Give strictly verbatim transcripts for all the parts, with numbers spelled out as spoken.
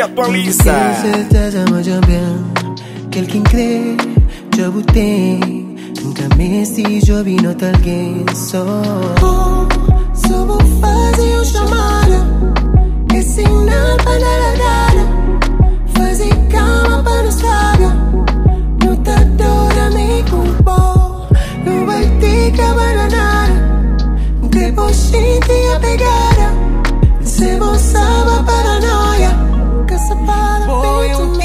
te atualiza. Tenho certeza, mas já bem que ele quem crê, já o tem. Nunca me se já vi nota alguém só. Oh, só vou fazer um chamado. É sinal para nada, nada. Fazer calma para nos traga. Não tá dora me culpou. Não vai ter que abandonar. Depois sente a pegada. Se você vai paranoia. Caça para peito meu.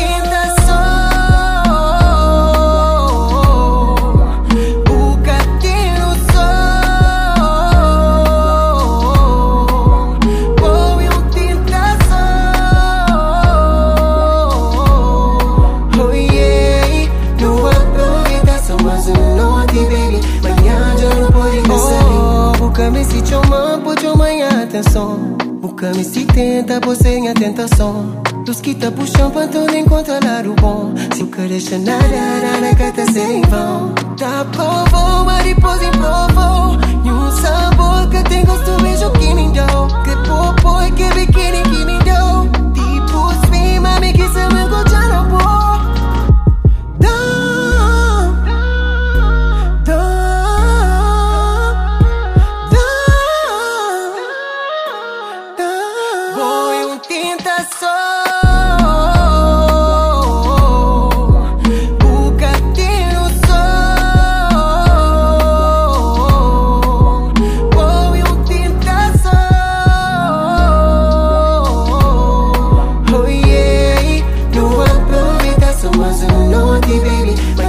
Busca-me se te amar, por te amanhã atenção. Busca-me se tenta, por sem a tentação. Dos que tá puxando pra tu nem controlar o bom. Se eu quero deixar nada, nada que tá sem vão. Tá provou, mas depois improvou. E um sabor que tem gosto, beijo que me deu. Que popô e que biquíni que me deu. Tipo, sim, mami, que se me gosta não vou.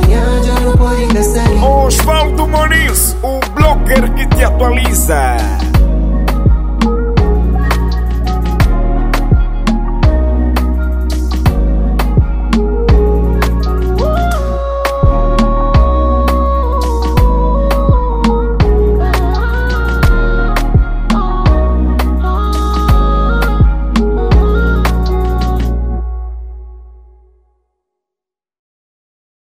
Osvaldo Moniz, o blogger que te atualiza.